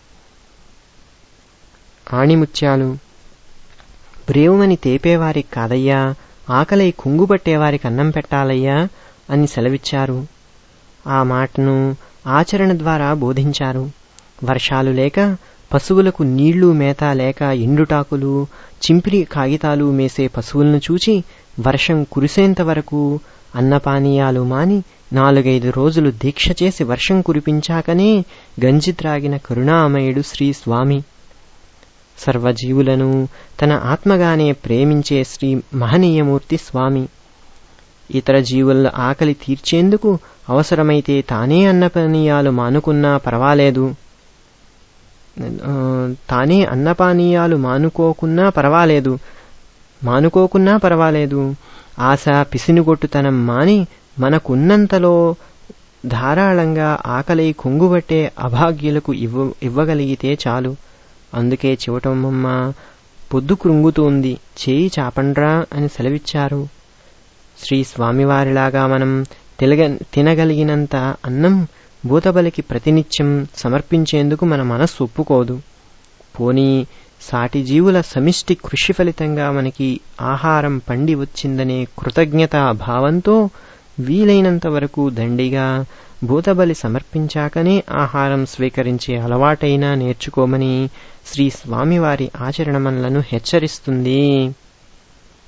ఆణిముత్యాలు బ్రేవుమని తేపేవారికి కాదయ్యా, ఆకలై కుంగుపట్టేవారికి అన్నం పెట్టాలయ్యా అని సెలవిచ్చారు. ఆ మాటను ఆచరణ ద్వారా బోధించారు. వర్షాలు లేక పశువులకు నీళ్లు మేత లేక ఎండుటాకులు చింపిరి కాగితాలు మేసే పశువులను చూచి వర్షం కురిసేంత వరకు అన్నపానీయాలు మాని 4-5 రోజులు దీక్ష చేసి వర్షం కురిపించాకనే గంజి త్రాగిన కరుణామయుడు శ్రీ స్వామి. సర్వజీవులను తన ఆత్మగానే ప్రేమించే శ్రీ మహనీయమూర్తి స్వామి. ఇతర జీవుల ఆకలి తీర్చేందుకు అవసరమైతే తానే అన్నపానీయాలు మానుకున్నా పర్వాలేదు. ఆశ పిసినుగొట్టుతనం మాని మనకున్నంతలో ధారాళంగా ఆకలి కొంగుబట్టే అభాగ్యులకు ఇవ్వగలిగితే చాలు. అందుకే చివటమ్మ పొద్దు కృంగుతోంది, చేయి చాపండ్రా అని సెలవిచ్చారు. శ్రీ స్వామివారిలాగా మనం తినగలిగినంత అన్నం భూతబలికి ప్రతినిత్యం సమర్పించేందుకు మన మనస్సు ఒప్పుకోదు. పోనీ సాటి జీవుల సమిష్టి కృషి ఫలితంగా మనకి ఆహారం పండి వచ్చిందనే కృతజ్ఞతా భావంతో వీలైనంత వరకు దండిగా భూతబలి సమర్పించాకనే ఆహారం స్వీకరించే అలవాటైనా నేర్చుకోమని శ్రీ స్వామివారి ఆచరణ మనలను హెచ్చరిస్తుంది.